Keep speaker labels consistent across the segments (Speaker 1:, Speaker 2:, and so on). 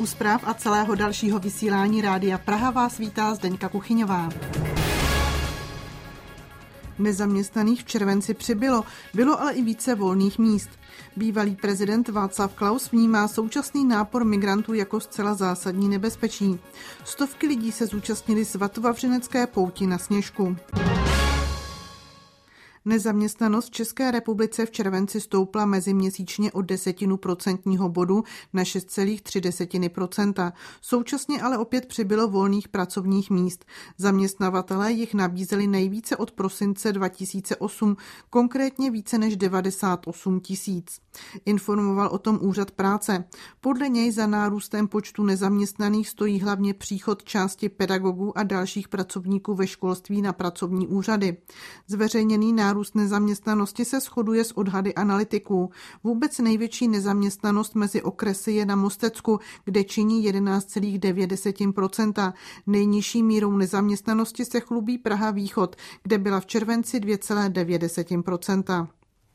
Speaker 1: U zpráv a celého dalšího vysílání Rádia Praha vás vítá Zdeňka Kuchyňová. Nezaměstnaných v červenci přibylo, bylo ale i více volných míst. Bývalý prezident Václav Klaus vnímá současný nápor migrantů jako zcela zásadní nebezpečí. Stovky lidí se zúčastnili Svatovavřinecké pouti na Sněžku. Nezaměstnanost v České republice v červenci stoupla meziměsíčně o 0,1% bodu na 6,3%. Současně ale opět přibylo volných pracovních míst. Zaměstnavatelé jich nabízeli nejvíce od prosince 2008, konkrétně více než 98 000. Informoval o tom Úřad práce. Podle něj za nárůstem počtu nezaměstnaných stojí hlavně příchod části pedagogů a dalších pracovníků ve školství na pracovní úřady. Zveřejněný nárůst nezaměstnanosti se shoduje s odhady analytiků. Vůbec největší nezaměstnanost mezi okresy je na Mostecku, kde činí 11,9%. Nejnižší mírou nezaměstnanosti se chlubí Praha Východ, kde byla v červenci 2,9%.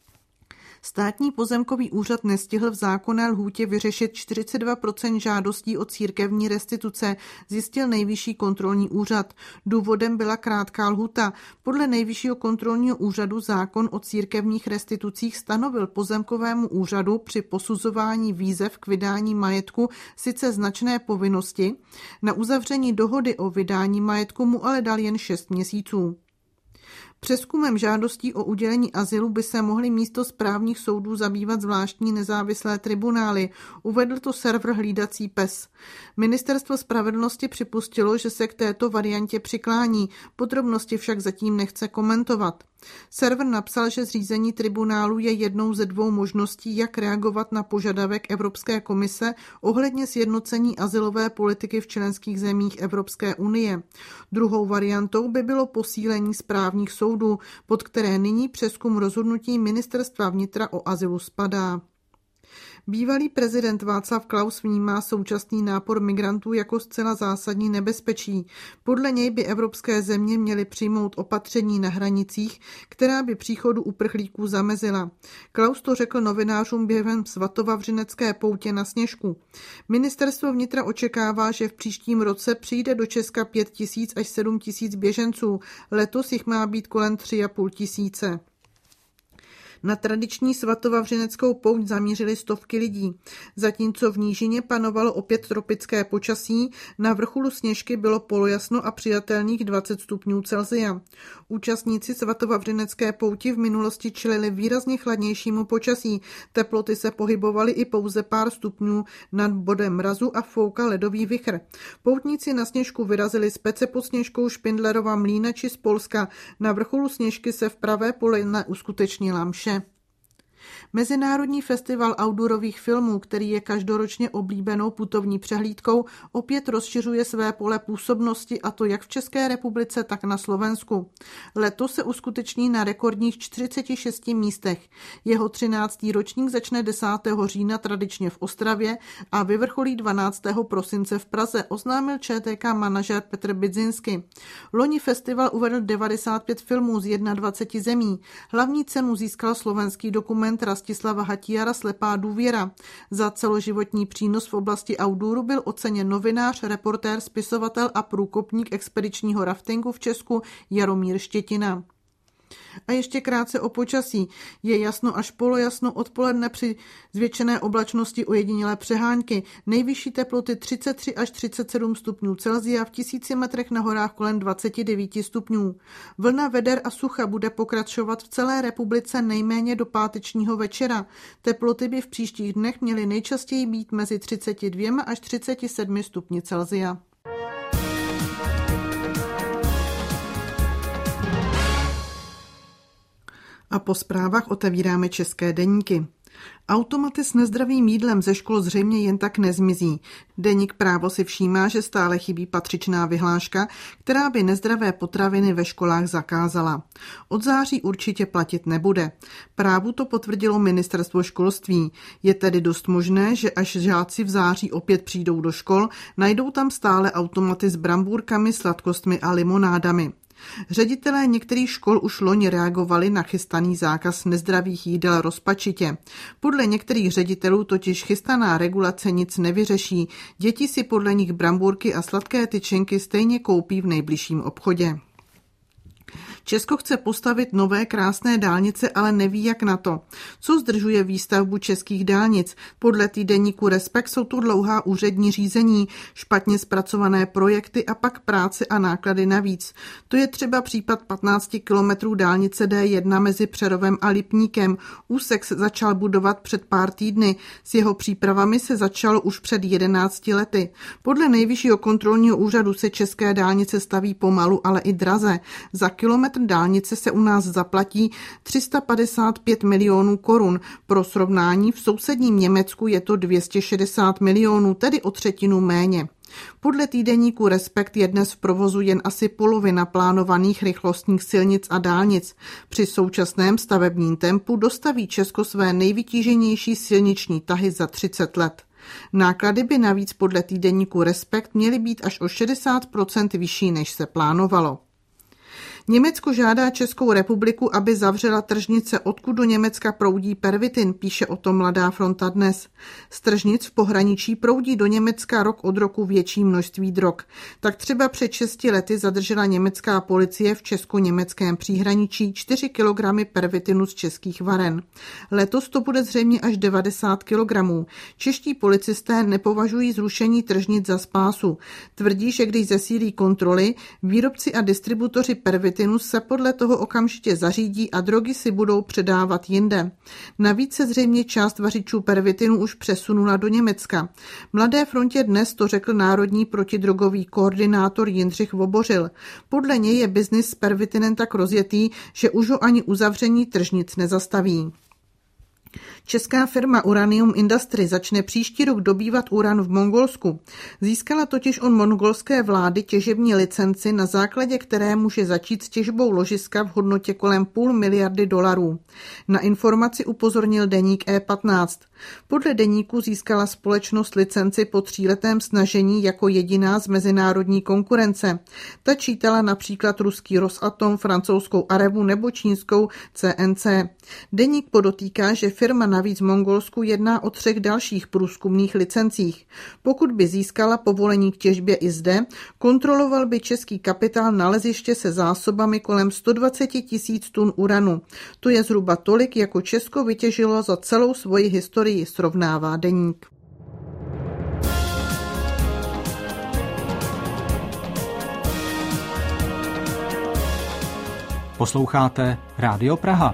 Speaker 1: Státní pozemkový úřad nestihl v zákonné lhůtě vyřešit 42% žádostí o církevní restituce, zjistil Nejvyšší kontrolní úřad. Důvodem byla krátká lhůta. Podle Nejvyššího kontrolního úřadu zákon o církevních restitucích stanovil pozemkovému úřadu při posuzování výzev k vydání majetku sice značné povinnosti, na uzavření dohody o vydání majetku mu ale dal jen 6 měsíců. Přezkumem žádostí o udělení azylu by se mohly místo správních soudů zabývat zvláštní nezávislé tribunály, uvedl to server Hlídací pes. Ministerstvo spravedlnosti připustilo, že se k této variantě přiklání, podrobnosti však zatím nechce komentovat. Server napsal, že zřízení tribunálu je jednou ze dvou možností, jak reagovat na požadavek Evropské komise ohledně sjednocení azylové politiky v členských zemích Evropské unie. Druhou variantou by bylo posílení správních soudů, pod které nyní přezkum rozhodnutí Ministerstva vnitra o azylu spadá. Bývalý prezident Václav Klaus vnímá současný nápor migrantů jako zcela zásadní nebezpečí. Podle něj by evropské země měly přijmout opatření na hranicích, která by příchodu uprchlíků zamezila. Klaus to řekl novinářům během Svatovavřinecké poutě na Sněžku. Ministerstvo vnitra očekává, že v příštím roce přijde do Česka 5 000 až 7 000 běženců. Letos jich má být kolem 3 500. Na tradiční Svatovavřineckou pouť zamířily stovky lidí. Zatímco v nížině panovalo opět tropické počasí, na vrcholu Sněžky bylo polojasno a přijatelných 20 stupňů Celsia. Účastníci Svatovavřinecké pouti v minulosti čelili výrazně chladnějšímu počasí. Teploty se pohybovaly i pouze pár stupňů nad bodem mrazu a foukal ledový vichr. Poutníci na Sněžku vyrazili z Pece pod Sněžkou, Špindlerova Mlýna či z Polska. Na vrcholu Sněžky se v pravé pole uskutečnila mše. Mezinárodní festival outdoorových filmů, který je každoročně oblíbenou putovní přehlídkou, opět rozšiřuje své pole působnosti, a to jak v České republice, tak na Slovensku. Letos se uskuteční na rekordních 46 místech. Jeho 13. ročník začne 10. října tradičně v Ostravě a vyvrcholí 12. prosince v Praze, oznámil ČTK manažer Petr Bydzynsky. Loni festival uvedl 95 filmů z 21 zemí. Hlavní cenu získal slovenský dokument Rastislava Hatijara Slepá důvěra. Za celoživotní přínos v oblasti outdooru byl oceněn novinář, reportér, spisovatel a průkopník expedičního raftingu v Česku Jaromír Štětina. A ještě krátce o počasí. Je jasno až polojasno, odpoledne při zvětšené oblačnosti ojedinělé přehánky. Nejvyšší teploty 33 až 37 stupňů Celsia, v 1000 metrech na horách kolem 29 stupňů. Vlna veder a sucha bude pokračovat v celé republice nejméně do pátečního večera. Teploty by v příštích dnech měly nejčastěji být mezi 32 až 37 stupni Celsia. A po zprávách otevíráme české deníky. Automaty s nezdravým jídlem ze škol zřejmě jen tak nezmizí. Deník Právo si všímá, že stále chybí patřičná vyhláška, která by nezdravé potraviny ve školách zakázala. Od září určitě platit nebude. Právu to potvrdilo ministerstvo školství. Je tedy dost možné, že až žáci v září opět přijdou do škol, najdou tam stále automaty s brambůrkami, sladkostmi a limonádami. Ředitelé některých škol už loni reagovali na chystaný zákaz nezdravých jídel rozpačitě. Podle některých ředitelů totiž chystaná regulace nic nevyřeší. Děti si podle nich brambůrky a sladké tyčinky stejně koupí v nejbližším obchodě. Česko chce postavit nové krásné dálnice, ale neví, jak na to. Co zdržuje výstavbu českých dálnic? Podle týdeníku Respekt jsou tu dlouhá úřední řízení, špatně zpracované projekty a pak práce a náklady navíc. To je třeba případ 15 kilometrů dálnice D1 mezi Přerovem a Lipníkem. Úsek se začal budovat před pár týdny. S jeho přípravami se začalo už před 11 lety. Podle Nejvyššího kontrolního úřadu se české dálnice staví pomalu, ale i draze. Za kilometr dálnice se u nás zaplatí 355 milionů korun. Pro srovnání v sousedním Německu je to 260 milionů, tedy o třetinu méně. Podle týdeníku Respekt je dnes v provozu jen asi polovina plánovaných rychlostních silnic a dálnic. Při současném stavebním tempu dostaví Česko své nejvytíženější silniční tahy za 30 let. Náklady by navíc podle týdeníku Respekt měly být až o 60% vyšší, než se plánovalo. Německo žádá Českou republiku, aby zavřela tržnice, odkud do Německa proudí pervitin, píše o tom Mladá fronta dnes. Z tržnic v pohraničí proudí do Německa rok od roku větší množství drog. Tak třeba před 6 lety zadržela německá policie v česko-německém příhraničí 4 kilogramy pervitinu z českých varen. Letos to bude zřejmě až 90 kilogramů. Čeští policisté nepovažují zrušení tržnic za spásu. Tvrdí, že když zesílí kontroly, výrobci a distributoři pervitinu se podle toho okamžitě zařídí a drogy si budou předávat jinde. Navíc se zřejmě část vařičů pervitinu už přesunula do Německa. Mladé frontě dnes to řekl národní protidrogový koordinátor Jindřich Vobořil. Podle něj je biznis s pervitinem tak rozjetý, že už ho ani uzavření tržnic nezastaví. Česká firma Uranium Industry začne příští rok dobývat uran v Mongolsku. Získala totiž od mongolské vlády těžební licenci, na základě které může začít s těžbou ložiska v hodnotě kolem $500 miliardy. Na informaci upozornil deník E15. Podle deníku získala společnost licenci po 3letém snažení jako jediná z mezinárodní konkurence. Ta čítala například ruský Rosatom, francouzskou Arevu nebo čínskou CNC. Deník podotýká, že firma navíc v Mongolsku jedná o 3 dalších průzkumných licencích. Pokud by získala povolení k těžbě i zde, kontroloval by český kapitál naleziště se zásobami kolem 120 000 tun uranu. To je zhruba tolik, jako Česko vytěžilo za celou svoji historii, srovnává deník.
Speaker 2: Posloucháte Rádio Praha.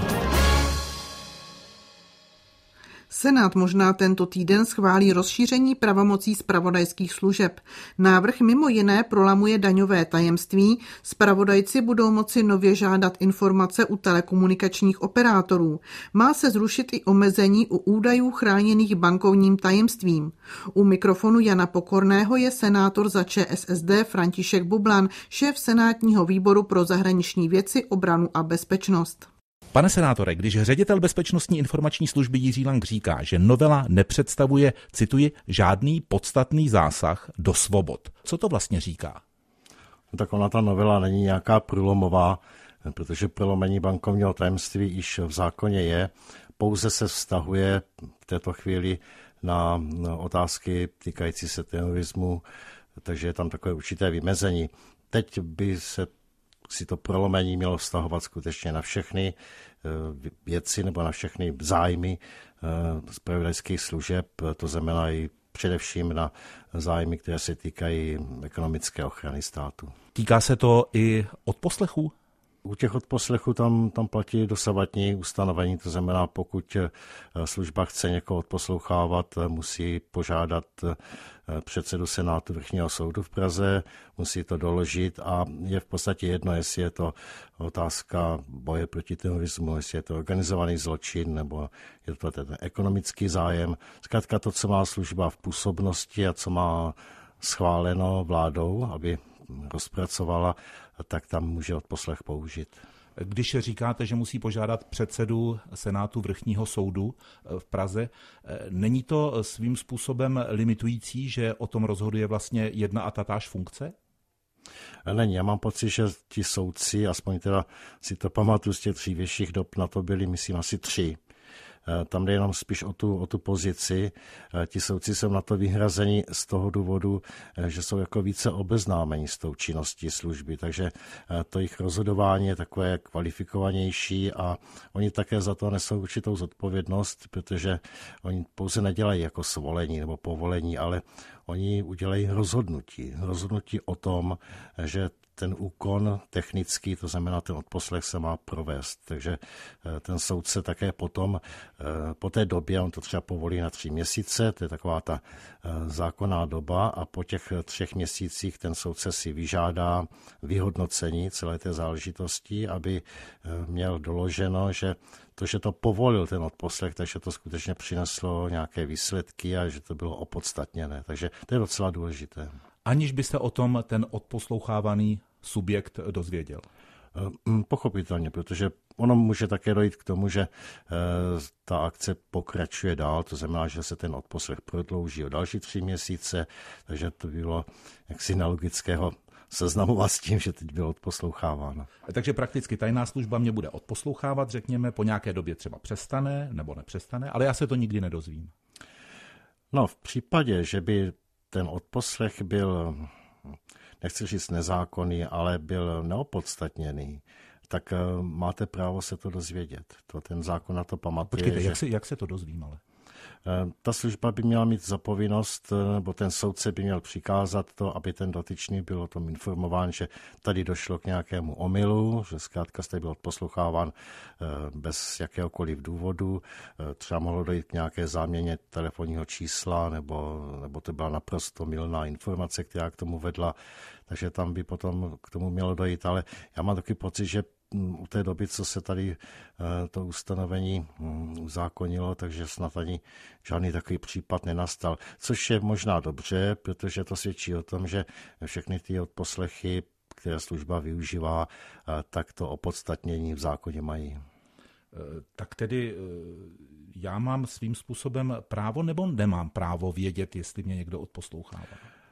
Speaker 1: Senát možná tento týden schválí rozšíření pravomocí zpravodajských služeb. Návrh mimo jiné prolamuje daňové tajemství, zpravodajci budou moci nově žádat informace u telekomunikačních operátorů. Má se zrušit i omezení u údajů chráněných bankovním tajemstvím. U mikrofonu Jana Pokorného je senátor za ČSSD František Bublan, šéf senátního výboru pro zahraniční věci, obranu a bezpečnost.
Speaker 3: Pane senátore, když ředitel Bezpečnostní informační služby Jiří Lang říká, že novela nepředstavuje, cituji, žádný podstatný zásah do svobod, co to vlastně říká?
Speaker 4: Tak ona ta novela není nějaká průlomová, protože prolomení bankovního tajemství již v zákoně je, pouze se vztahuje v této chvíli na otázky týkající se terorismu, takže je tam takové určité vymezení. Teď by se si to prolomení mělo vztahovat skutečně na všechny věci nebo na všechny zájmy zpravodajských služeb, to znamená i především na zájmy, které se týkají ekonomické ochrany státu.
Speaker 3: Týká se to i odposlechů?
Speaker 4: U těch odposlechů tam platí dosavadní ustanovení, to znamená, pokud služba chce někoho odposlouchávat, musí požádat předsedu Senátu Vrchního soudu v Praze, musí to doložit a je v podstatě jedno, jestli je to otázka boje proti terorismu, jestli je to organizovaný zločin nebo je to ten ekonomický zájem. Zkrátka to, co má služba v působnosti a co má schváleno vládou, aby rozpracovala, tak tam může odposlech použít.
Speaker 3: Když říkáte, že musí požádat předsedu Senátu Vrchního soudu v Praze, není to svým způsobem limitující, že o tom rozhoduje vlastně jedna a tatáž funkce?
Speaker 4: Není, já mám pocit, že ti soudci, aspoň teda si to pamatuju z těch dřívějších dob, na to byli, myslím, asi 3. Tam jde jenom spíš o tu pozici. Ti soudci jsou na to vyhrazeni z toho důvodu, že jsou jako více obeznámeni s tou činností služby, takže to jejich rozhodování je takové kvalifikovanější a oni také za to nesou určitou zodpovědnost, protože oni pouze nedělají jako svolení nebo povolení, ale oni udělají rozhodnutí o tom, že ten úkon technický, to znamená ten odposlech, se má provést. Takže ten soudce také potom, po té době, on to třeba povolí na 3 měsíce, to je taková ta zákonná doba a po těch 3 měsících ten soudce si vyžádá vyhodnocení celé té záležitosti, aby měl doloženo, že to povolil ten odposlech, takže to skutečně přineslo nějaké výsledky a že to bylo opodstatněné. Takže to je docela důležité.
Speaker 3: Aniž by se o tom ten odposlouchávaný subjekt dozvěděl?
Speaker 4: Pochopitelně, protože ono může také dojít k tomu, že ta akce pokračuje dál, to znamená, že se ten odposlech prodlouží o další 3 měsíce, takže to bylo jaksi nelogického seznamovat s tím, že teď bylo odposloucháváno.
Speaker 3: Takže prakticky tajná služba mě bude odposlouchávat, řekněme, po nějaké době třeba přestane nebo nepřestane, ale já se to nikdy nedozvím.
Speaker 4: No, v případě, že by ten odposlech byl, nechci říct nezákonný, ale byl neopodstatněný, tak máte právo se to dozvědět. Ten zákon na to pamatuje.
Speaker 3: Počkejte, jak se to dozvím ale?
Speaker 4: Ta služba by měla mít za povinnost, nebo ten soudce by měl přikázat to, aby ten dotyčný byl o tom informován, že tady došlo k nějakému omylu, že zkrátka jste byl odposloucháván bez jakéhokoliv důvodu, třeba mohlo dojít k nějaké záměně telefonního čísla, nebo to byla naprosto mylná informace, která k tomu vedla, takže tam by potom k tomu mělo dojít, ale já mám taky pocit, že u té doby, co se tady to ustanovení uzákonilo, takže snad ani žádný takový případ nenastal. Což je možná dobře, protože to svědčí o tom, že všechny ty odposlechy, které služba využívá, tak to opodstatnění v zákoně mají.
Speaker 3: Tak tedy já mám svým způsobem právo nebo nemám právo vědět, jestli mě někdo odposlouchává?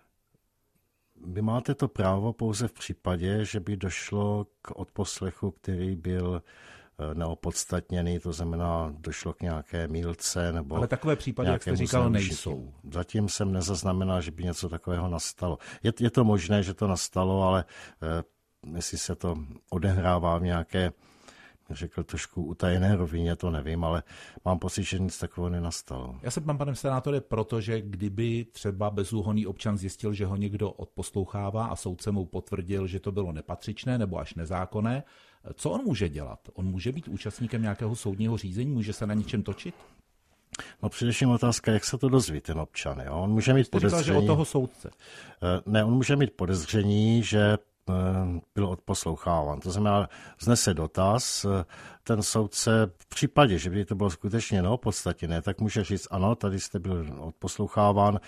Speaker 4: Vy máte to právo pouze v případě, že by došlo k odposlechu, který byl neopodstatněný, to znamená, došlo k nějaké mýlce nebo... Ale
Speaker 3: takové případy, jak jste říkal, nejsou.
Speaker 4: Zatím jsem nezaznamenal, že by něco takového nastalo. Je to možné, že to nastalo, ale jestli se to odehrává v nějaké, řekl trošku utajené rovině, to nevím, ale mám pocit, že nic takového nenastalo.
Speaker 3: Já se ptám, pane senátore, protože kdyby třeba bezúhonný občan zjistil, že ho někdo odposlouchává a soudce mu potvrdil, že to bylo nepatřičné nebo až nezákonné, co on může dělat? On může být účastníkem nějakého soudního řízení? Může se na něčem točit?
Speaker 4: No především otázka, jak se to dozví ten občan. Jo? On může mít podezření...
Speaker 3: Říkal, že od toho soudce.
Speaker 4: Ne, on může mít podezření, že byl odposloucháván. To znamená, vznese dotaz, ten soudce v případě, že by to bylo skutečně neopodstatněné, tak může říct, ano, tady jste byl odposloucháván,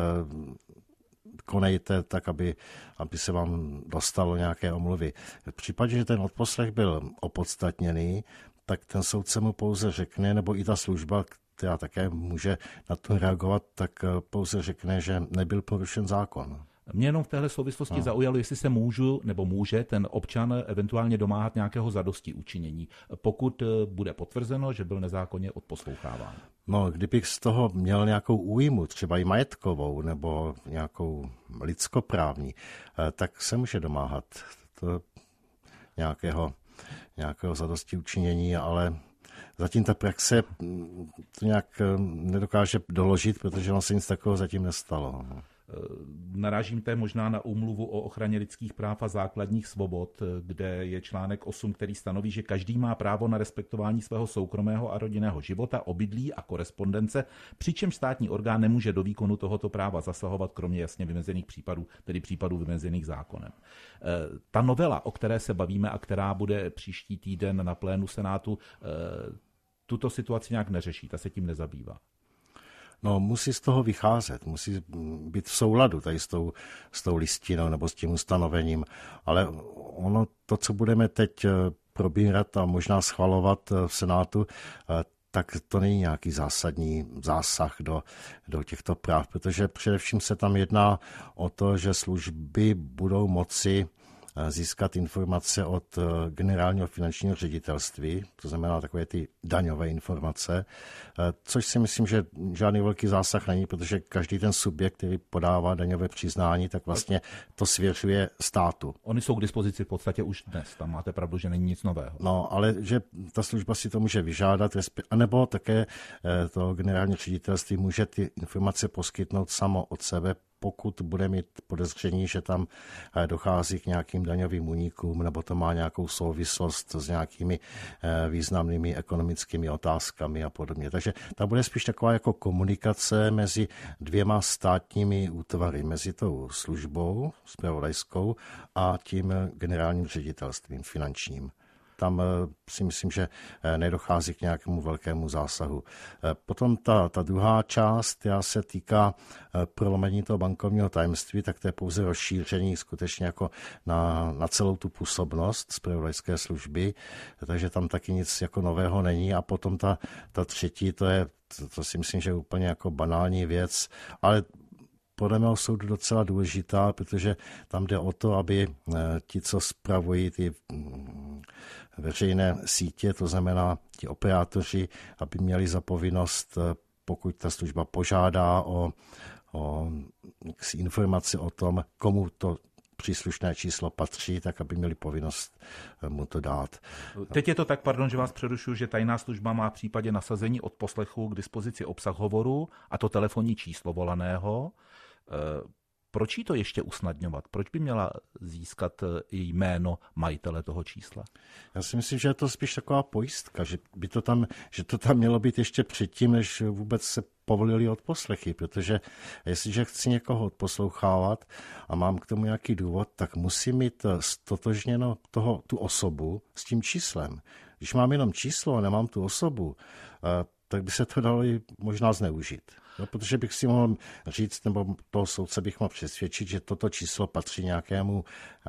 Speaker 4: konejte tak, aby se vám dostalo nějaké omluvy. V případě, že ten odposlech byl opodstatněný, tak ten soudce mu pouze řekne, nebo i ta služba, která také může na to reagovat, tak pouze řekne, že nebyl porušen zákon.
Speaker 3: Mě jenom v téhle souvislosti zaujalo, jestli se může ten občan eventuálně domáhat nějakého zadosti učinění, pokud bude potvrzeno, že byl nezákonně odposloucháván.
Speaker 4: No, kdybych z toho měl nějakou újmu, třeba i majetkovou nebo nějakou lidskoprávní, tak se může domáhat nějakého zadosti učinění, ale zatím ta praxe to nějak nedokáže doložit, protože se nic takového zatím nestalo.
Speaker 3: Narážím možná na úmluvu o ochraně lidských práv a základních svobod, kde je článek 8, který stanoví, že každý má právo na respektování svého soukromého a rodinného života, obydlí a korespondence, přičemž státní orgán nemůže do výkonu tohoto práva zasahovat, kromě jasně vymezených případů, tedy případů vymezených zákonem. Ta novela, o které se bavíme a která bude příští týden na plénu Senátu, tuto situaci nějak neřeší, ta se tím nezabývá.
Speaker 4: No, musí z toho vycházet, musí být v souladu tady s tou listinou nebo s tím ustanovením, ale to, co budeme teď probírat a možná schvalovat v Senátu, tak to není nějaký zásadní zásah do těchto práv, protože především se tam jedná o to, že služby budou moci získat informace od generálního finančního ředitelství, to znamená takové ty daňové informace, což si myslím, že žádný velký zásah není, protože každý ten subjekt, který podává daňové přiznání, tak vlastně to svěřuje státu.
Speaker 3: Oni jsou k dispozici v podstatě už dnes, tam máte pravdu, že není nic nového.
Speaker 4: No, ale že ta služba si to může vyžádat, anebo také to generální ředitelství může ty informace poskytnout samo od sebe, pokud bude mít podezření, že tam dochází k nějakým daňovým únikům nebo to má nějakou souvislost s nějakými významnými ekonomickými otázkami a podobně. Takže ta bude spíš taková jako komunikace mezi dvěma státními útvary, mezi tou službou zpravodajskou a tím generálním ředitelstvím finančním. Tam si myslím, že nedochází k nějakému velkému zásahu. Potom ta druhá část, která se týká prolomení toho bankovního tajemství, tak to je pouze rozšíření skutečně jako na celou tu působnost zpravodajské služby, takže tam taky nic jako nového není. A potom ta třetí, to si myslím, že je úplně jako banální věc, ale podle mého soudu docela důležitá, protože tam jde o to, aby ti, co spravují ty veřejné sítě, to znamená ti operátoři, aby měli za povinnost, pokud ta služba požádá o informaci o tom, komu to příslušné číslo patří, tak aby měli povinnost mu to dát.
Speaker 3: Teď je to tak, pardon, že vás přerušuju, že tajná služba má v případě nasazení odposlechu k dispozici obsah hovoru a to telefonní číslo volaného. Proč jí to ještě usnadňovat? Proč by měla získat jméno majitele toho čísla?
Speaker 4: Já si myslím, že je to spíš taková pojistka, že to tam mělo být ještě předtím, než vůbec se povolili odposlechy, protože jestliže chci někoho odposlouchávat a mám k tomu nějaký důvod, tak musím mít stotožněno tu osobu s tím číslem. Když mám jenom číslo a nemám tu osobu, tak by se to dalo i možná zneužít. No, protože bych si mohl říct, nebo toho soudce bych mohl přesvědčit, že toto číslo patří nějakému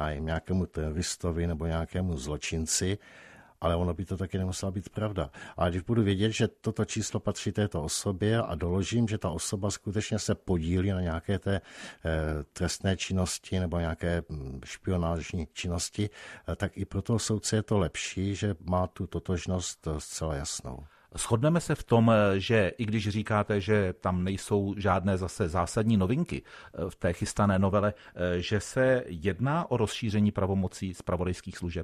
Speaker 4: teroristovi nebo nějakému zločinci, ale ono by to taky nemusela být pravda. Ale když budu vědět, že toto číslo patří této osobě a doložím, že ta osoba skutečně se podílí na nějaké té trestné činnosti nebo nějaké špionážní činnosti, tak i pro toho soudce je to lepší, že má tu totožnost zcela jasnou.
Speaker 3: Shodneme se v tom, že i když říkáte, že tam nejsou žádné zase zásadní novinky v té chystané novele, že se jedná o rozšíření pravomocí zpravodajských služeb?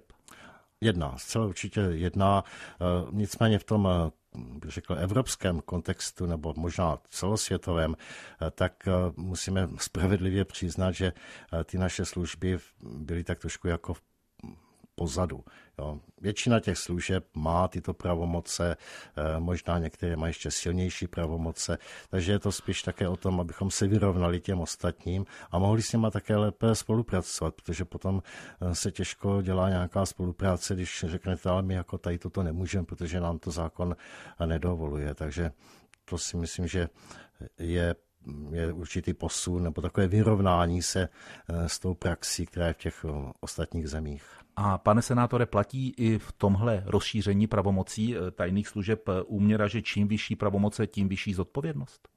Speaker 4: Zcela určitě jedná. Nicméně v tom, bych řekl, evropském kontextu nebo možná celosvětovém, tak musíme spravedlivě přiznat, že ty naše služby byly tak trošku jako pozadu. Jo. Většina těch služeb má tyto pravomoce, možná některé mají ještě silnější pravomoce, takže je to spíš také o tom, abychom se vyrovnali těm ostatním a mohli s nimi také lépe spolupracovat, protože potom se těžko dělá nějaká spolupráce, když řeknete, ale my jako tady toto nemůžeme, protože nám to zákon nedovoluje. Takže to si myslím, že je určitý posun nebo takové vyrovnání se s tou praxí, která je v těch ostatních zemích.
Speaker 3: A pane senátore, platí i v tomhle rozšíření pravomocí tajných služeb úměra, že čím vyšší pravomoce, tím vyšší zodpovědnost?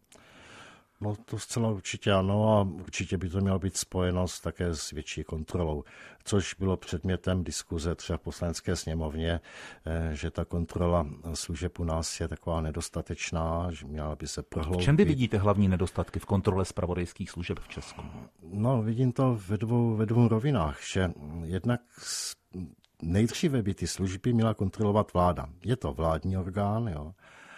Speaker 4: No to zcela určitě ano a určitě by to mělo být spojeno také s větší kontrolou, což bylo předmětem diskuze třeba v Poslanecké sněmovně, že ta kontrola služeb u nás je taková nedostatečná, že měla by se prohloubit.
Speaker 3: V čem vy vidíte hlavní nedostatky v kontrole zpravodajských služeb v Česku?
Speaker 4: No vidím to ve dvou rovinách, že jednak nejdříve by ty služby měla kontrolovat vláda. Je to vládní orgán, jo.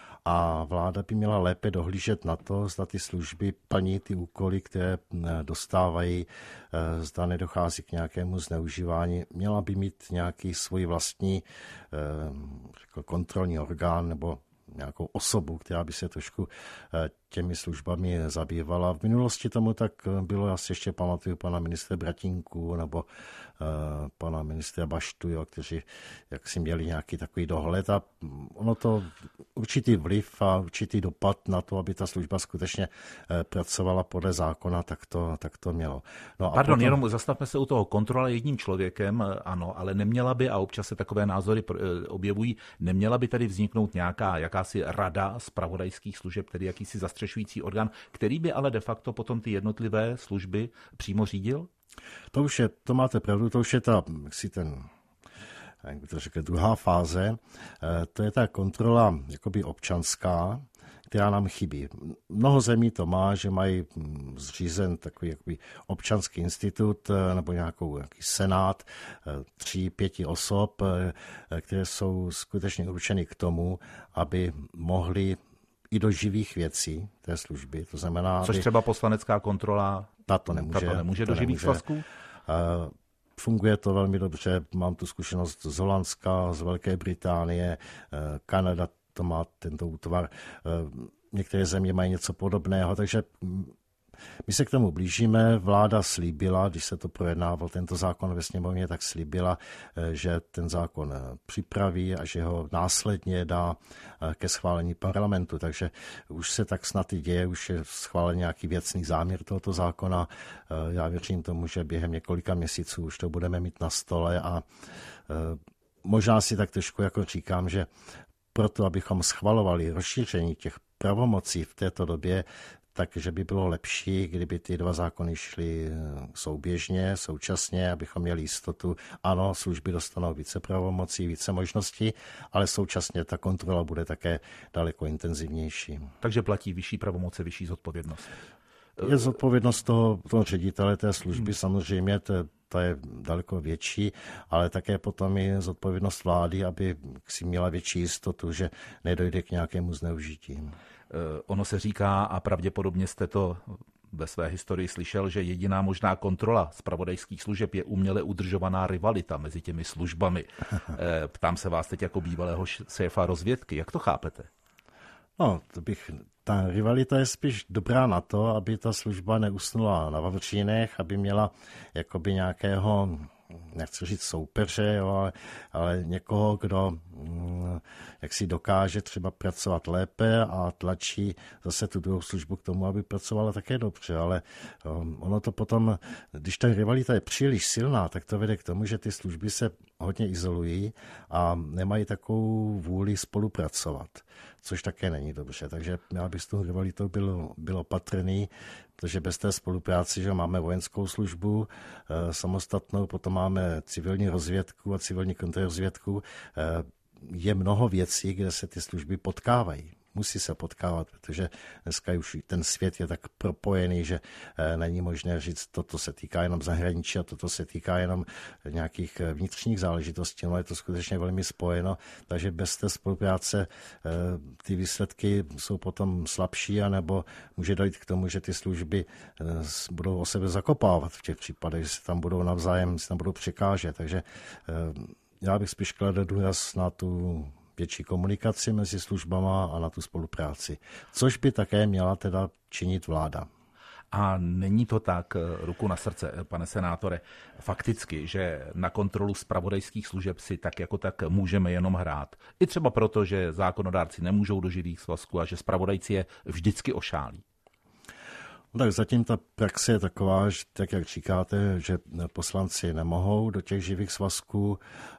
Speaker 4: A vláda by měla lépe dohlížet na to, zda ty služby plní ty úkoly, které dostávají, zda nedochází k nějakému zneužívání. Měla by mít nějaký svůj vlastní kontrolní orgán nebo nějakou osobu, která by se trošku těmi službami zabývala. V minulosti tomu tak bylo, já si ještě pamatuju pana ministra Bratínku nebo pana ministra Baštu, jo, kteří jaksi měli nějaký takový dohled a ono to určitý vliv a určitý dopad na to, aby ta služba skutečně pracovala podle zákona, tak to mělo. No
Speaker 3: Pardon, potom... jenom zastavme se u toho, kontrola jedním člověkem, ano, ale neměla by, a občas se takové názory objevují, neměla by tady vzniknout nějaká jakási rada zpravodajských služeb, tedy jakýsi zastřešující orgán, který by ale de facto potom ty jednotlivé služby přímo řídil?
Speaker 4: To máte pravdu, to už je jak by to řekl, druhá fáze. To je ta kontrola jakoby občanská, která nám chybí. Mnoho zemí to má, že mají zřízen takový jakoby občanský institut nebo nějaký senát 3-5 osob, které jsou skutečně určeny k tomu, aby mohli i do živých věcí té služby. To znamená,
Speaker 3: což třeba poslanecká kontrola
Speaker 4: tato nemůže
Speaker 3: do živých svazků?
Speaker 4: Funguje to velmi dobře, mám tu zkušenost z Holandska, z Velké Británie, Kanada to má tento útvar, některé země mají něco podobného, takže my se k tomu blížíme. Vláda slíbila, když se to projednával tento zákon ve sněmovně, tak slíbila, že ten zákon připraví a že ho následně dá ke schválení parlamentu. Takže už se tak snad i děje, už je schválen nějaký věcný záměr tohoto zákona. Já věřím tomu, že během několika měsíců už to budeme mít na stole a možná si tak trošku jako říkám, že proto, abychom schvalovali rozšíření těch pravomocí v této době, takže by bylo lepší, kdyby ty dva zákony šly souběžně, současně, abychom měli jistotu. Ano, služby dostanou více pravomocí, více možností, ale současně ta kontrola bude také daleko intenzivnější.
Speaker 3: Takže platí vyšší pravomoce, vyšší zodpovědnost.
Speaker 4: Je zodpovědnost toho ředitele té služby, samozřejmě to je daleko větší, ale také potom je zodpovědnost vlády, aby si měla větší jistotu, že nedojde k nějakému zneužití.
Speaker 3: Ono se říká, a pravděpodobně jste to ve své historii slyšel, že jediná možná kontrola zpravodajských služeb je uměle udržovaná rivalita mezi těmi službami. Ptám se vás teď jako bývalého šéfa rozvědky. Jak to chápete?
Speaker 4: No, ta rivalita je spíš dobrá na to, aby ta služba neusnula na vavřínech, aby měla jakoby nějakého, nechci říct soupeře, jo, ale někoho, kdo jak si dokáže třeba pracovat lépe a tlačí zase tu druhou službu k tomu, aby pracovala také dobře, ale ono to potom, když ta rivalita je příliš silná, tak to vede k tomu, že ty služby se hodně izolují a nemají takovou vůli spolupracovat, což také není dobře. Takže já bych s tou rivalitou byl opatrný, protože bez té spolupráce, že máme vojenskou službu samostatnou, potom máme civilní rozvědku a civilní kontrarozvědku, je mnoho věcí, kde se ty služby potkávají. Musí se potkávat, protože dneska už ten svět je tak propojený, že není možné říct, toto se týká jenom zahraničí a toto se týká jenom nějakých vnitřních záležitostí. No, je to skutečně velmi spojeno, takže bez té spolupráce ty výsledky jsou potom slabší, anebo může dojít k tomu, že ty služby budou o sebe zakopávat v těch případech, že se tam budou navzájem, se tam budou překážet. Takže já bych spíš kladl důraz na tu větší komunikaci mezi službama a na tu spolupráci, což by také měla teda činit vláda.
Speaker 3: A není to tak, ruku na srdce, pane senátore, fakticky, že na kontrolu zpravodajských služeb si tak jako tak můžeme jenom hrát. I třeba proto, že zákonodárci nemůžou do živých svazků a že zpravodajci je vždycky ošálí.
Speaker 4: No tak zatím ta praxe je taková, že, tak jak říkáte, že poslanci nemohou do těch živých svazků.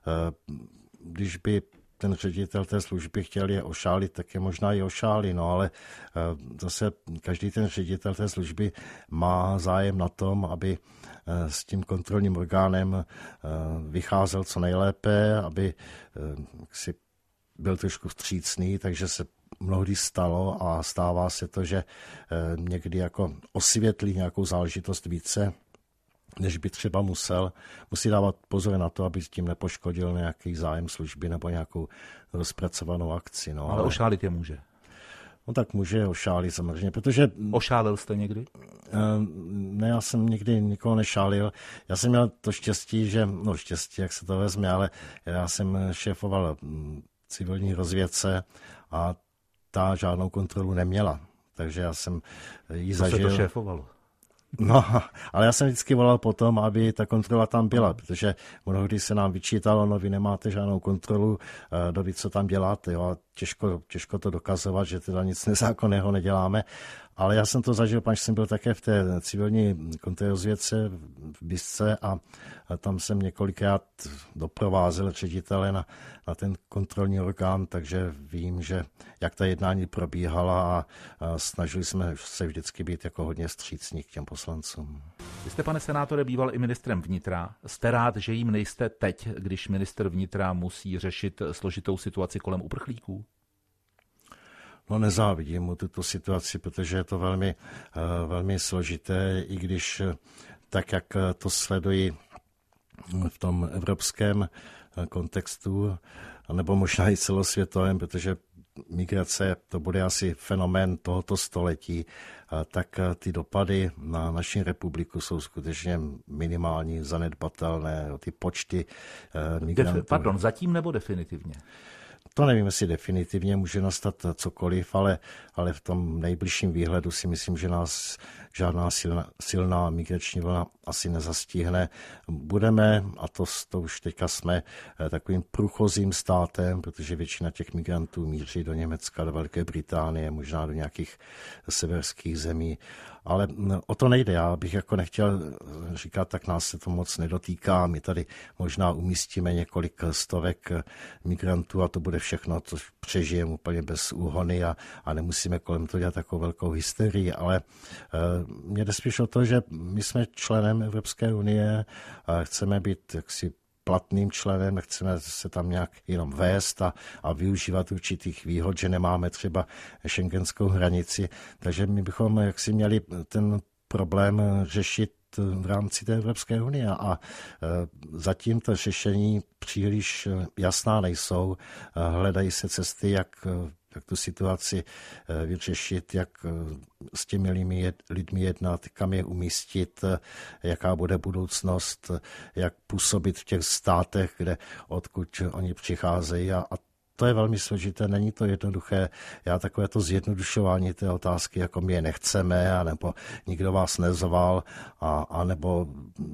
Speaker 4: Když by ten ředitel té služby chtěl je ošálit, tak je možná i ošálí, no ale zase každý ten ředitel té služby má zájem na tom, aby s tím kontrolním orgánem vycházel co nejlépe, aby si byl trošku vstřícný, takže se mnohdy stalo a stává se to, že někdy jako osvětlí nějakou záležitost více, než by třeba musí dávat pozor na to, aby tím nepoškodil nějaký zájem služby nebo nějakou rozpracovanou akci. No,
Speaker 3: ale ošálit je může.
Speaker 4: No tak může ošálit samozřejmě, protože...
Speaker 3: Ošálil jste někdy?
Speaker 4: Ne, já jsem nikdy nikoho nešálil. Já jsem měl to štěstí, jak se to vezme, ale já jsem šéfoval civilní rozvědce a ta žádnou kontrolu neměla. Takže já jsem ji zažil.
Speaker 3: Co se to šéfovalo?
Speaker 4: No, ale já jsem vždycky volal potom, aby ta kontrola tam byla, protože mnohdy se nám vyčítalo, no vy nemáte žádnou kontrolu, doví, co tam děláte, jo, a těžko to dokazovat, že teda nic nezákonného neděláme. Ale já jsem to zažil, protože jsem byl také v té civilní kontrarozvědce v Bysce a tam jsem několikrát doprovázel ředitele na ten kontrolní orgán, takže vím, že jak ta jednání probíhala a snažili jsme se vždycky být jako hodně vstřícní k těm poslancům.
Speaker 3: Vy jste, pane senátore, býval i ministrem vnitra. Jste rád, že jim nejste teď, když ministr vnitra musí řešit složitou situaci kolem uprchlíků?
Speaker 4: No, nezávidím mu tuto situaci, protože je to velmi, velmi složité, i když tak, jak to sleduji v tom evropském kontextu, nebo možná i celosvětovém, protože migrace to bude asi fenomén tohoto století, tak ty dopady na naši republiku jsou skutečně minimální, zanedbatelné, ty počty migrantů.
Speaker 3: Pardon, zatím nebo definitivně?
Speaker 4: To nevím, jestli definitivně může nastat cokoliv, ale v tom nejbližším výhledu si myslím, že nás žádná silná migrační vlna asi nezastihne. Budeme, a to už teďka jsme, takovým průchozím státem, protože většina těch migrantů míří do Německa, do Velké Británie, možná do nějakých severských zemí. Ale o to nejde. Já bych jako nechtěl říkat, tak nás se to moc nedotýká. My tady možná umístíme několik stovek migrantů a to bude všechno, co přežijeme úplně bez úhony a nemusíme kolem toho dělat takovou velkou hysterii. Ale mně jde spíš o to, že my jsme členem Evropské unie a chceme být jaksi platným členem, chceme se tam nějak jenom vést a využívat určitých výhod, že nemáme třeba schengenskou hranici. Takže my bychom jaksi měli ten problém řešit v rámci té Evropské unie a zatím to řešení příliš jasná nejsou. Hledají se cesty, jak tu situaci vyřešit, jak s těmi lidmi jednat, kam je umístit, jaká bude budoucnost, jak působit v těch státech, odkud oni přicházejí a to je velmi složité, není to jednoduché. Já takové to zjednodušování té otázky, jako my je nechceme, anebo nikdo vás nezval, anebo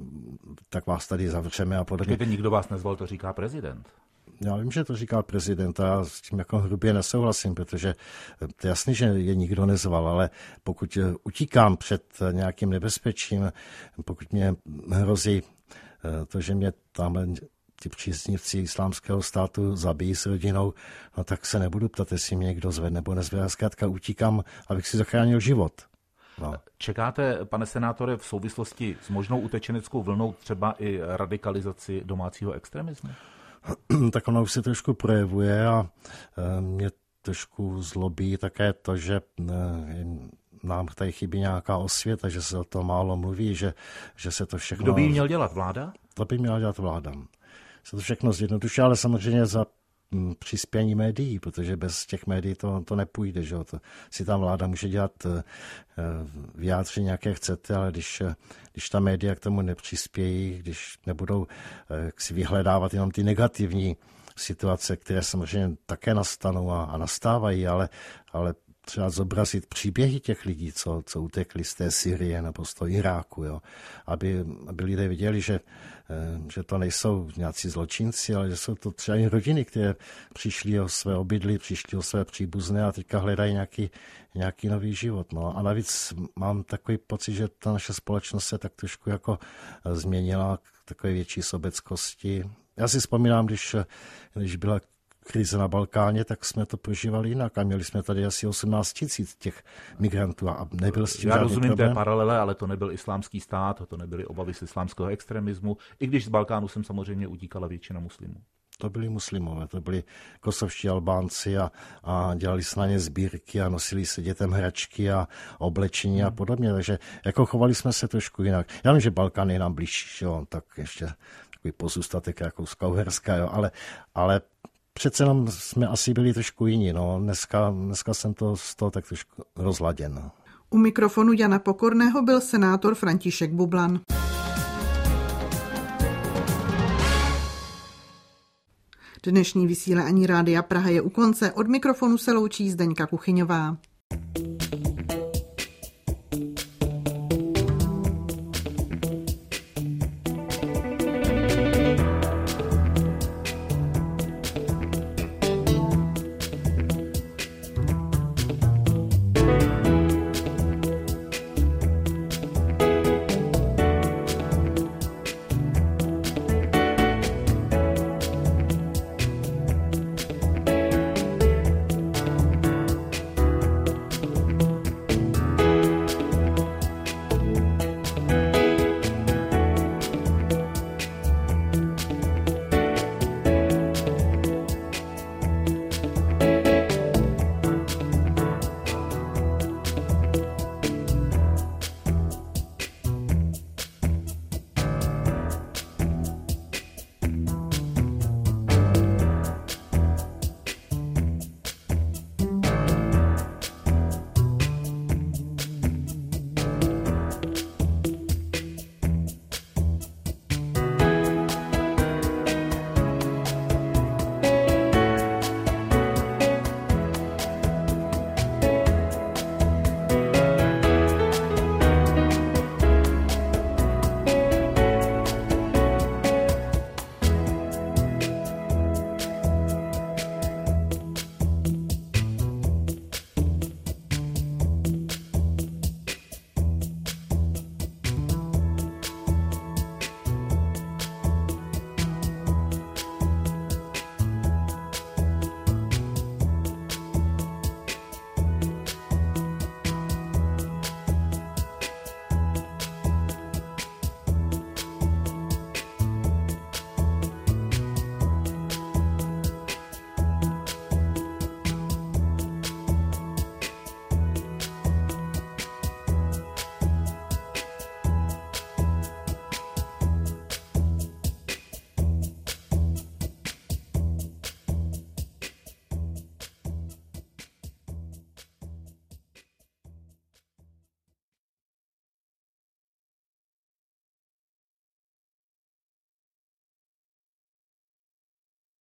Speaker 4: tak vás tady zavřeme a podobně.
Speaker 3: Počkejte, nikdo vás nezval, to říká prezident.
Speaker 4: Já vím, že to říká prezident a já s tím jako hrubě nesouhlasím, protože to je jasný, že je nikdo nezval, ale pokud utíkám před nějakým nebezpečím, pokud mě hrozí to, že mě tam ti příznivci islámského státu zabijí s rodinou, no tak se nebudu ptat, jestli mě někdo zve nebo nezve. Já zkrátka utíkám, abych si zachránil život. No.
Speaker 3: Čekáte, pane senátore, v souvislosti s možnou utečeneckou vlnou třeba i radikalizaci domácího extremismu?
Speaker 4: Tak ona už se trošku projevuje a mě trošku zlobí také to, že nám tady chybí nějaká osvěta, že se o to málo mluví, že se to všechno...
Speaker 3: Kdo by jí měl dělat, vláda?
Speaker 4: To by měla dělat vláda. Se to všechno zjednoduší, ale samozřejmě za přispění médií, protože bez těch médií to nepůjde. Že? To si ta vláda může dělat vyjádření, nějaké chcete, ale když ta média k tomu nepřispějí, když nebudou si vyhledávat jenom ty negativní situace, které samozřejmě také nastanou a nastávají, ale třeba zobrazit příběhy těch lidí, co utekli z té Syrie nebo z toho Iráku, jo? Aby lidé viděli, že to nejsou nějací zločinci, ale že jsou to třeba i rodiny, které přišly o své obydlí, přišly o své příbuzné a teďka hledají nějaký nový život. No. A navíc mám takový pocit, že ta naše společnost se tak trošku jako změnila k takové větší sobeckosti. Já si vzpomínám, když byla krize na Balkáně, tak jsme to prožívali jinak a měli jsme tady asi 18 000 těch migrantů a nebyl s tím
Speaker 3: žádný
Speaker 4: problém.
Speaker 3: Já rozumím té paralele, ale to nebyl islámský stát, to nebyly obavy z islámského extremismu, i když z Balkánu sem samozřejmě utíkala většina muslimů.
Speaker 4: To byli muslimové, to byli kosovští Albánci a dělali se na ně sbírky a nosili se dětem hračky a oblečení a podobně, takže jako chovali jsme se trošku jinak. Já vím, že Balkán je nám blížší, jo, tak ještě takový pozůstatek jako Rakouska-Uherska, jo, ale přece jenom jsme asi byli trošku jiní. No. Dneska jsem z toho tak trošku rozladěn.
Speaker 1: U mikrofonu Jana Pokorného byl senátor František Bublan. Dnešní vysílání Rádia Praha je u konce. Od mikrofonu se loučí Zdeňka Kuchyňová.